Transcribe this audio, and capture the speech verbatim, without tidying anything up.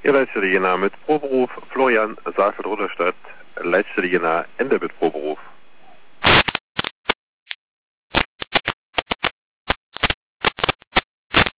Ihr luistert hierna met Proberuf Florian Zavel-Roderstad, luistert hierna in de met Proberuf.